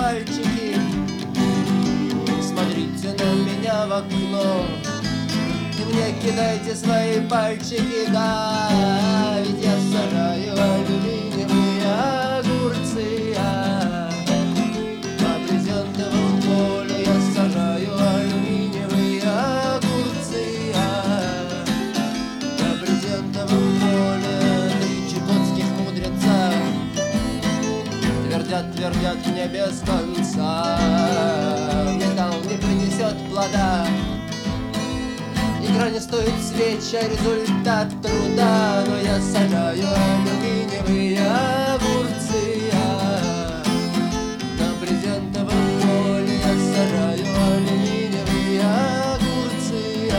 пальчики. Смотрите на меня в окно и мне кидайте свои пальчики, да, ведь я сажаю алюминиевые огурцы, на брезентовом поле я сажаю алюминиевые огурцы, на брезентовом поле. Три чукотских мудреца твердят мне без конца: металл не принесет плода, игра не стоит свеч, а результат труда. Но я сажаю алюминиевые огурцы, на брезентовом поле я сажаю алюминиевые огурцы,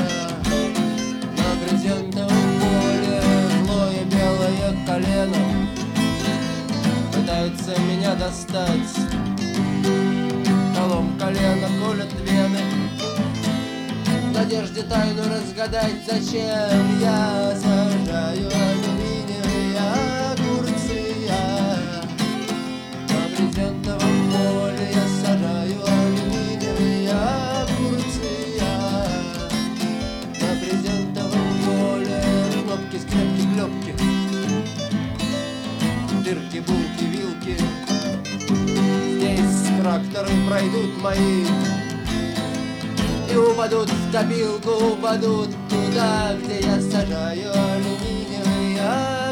на брезентовом поле. Злое белое колено пытается меня достать, колом колена колет вены, в надежде тайну разгадать, зачем я сажаю алюминиевые огурцы, на брезентовом поле я сажаю алюминиевые огурцы, на брезентовом поле. Кнопки, скрепки, клепки, дырки, булки, вилки, здесь тракторы пройдут мои и упадут в копилку, упадут туда, где я сажаю алюминиевые